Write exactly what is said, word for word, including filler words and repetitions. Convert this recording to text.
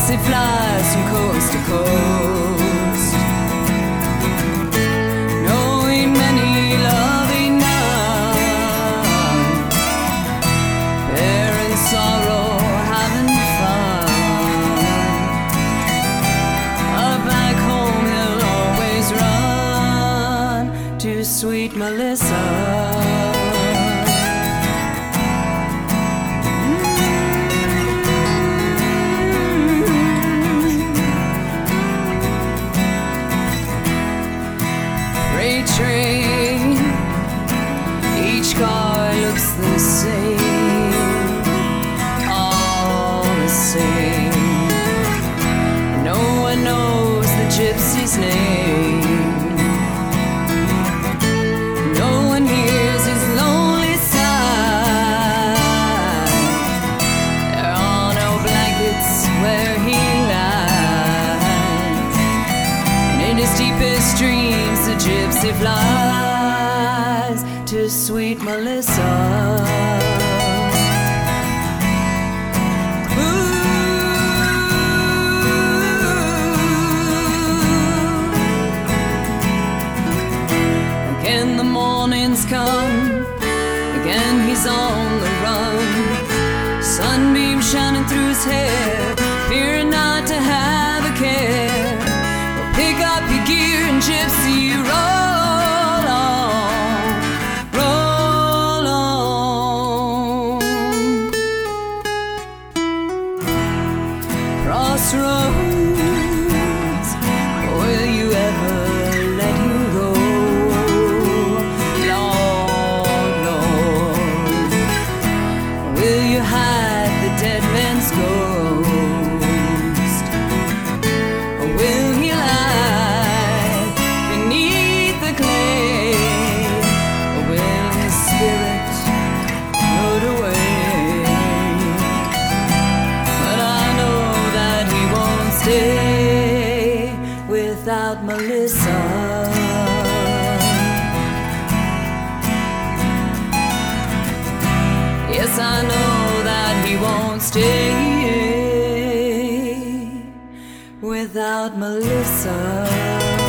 gypsy flies from coast to coast, knowing many, loving none, bearing sorrow, having fun. Up back home he'll always run to sweet Melissa. Train, each car looks the same, all the same. No one knows the gypsy's name. No one hears his lonely sigh. There are no blankets where he lies, and in his deepest dreams the gypsy flies to sweet Melissa. Ooh. Again the morning's come, again he's on the run, sunbeam shining through his hair, fearing not to have a care. Well, pick up your gear and gypsy roll on, roll on. Crossroads, will you ever let him go? Lord, Lord, will you hide the dead man's ghost? Or will he lie beneath the clay? Or will his spirit float away? But I know that he won't stay without Melissa. Yes, I know that he won't stay without Melissa.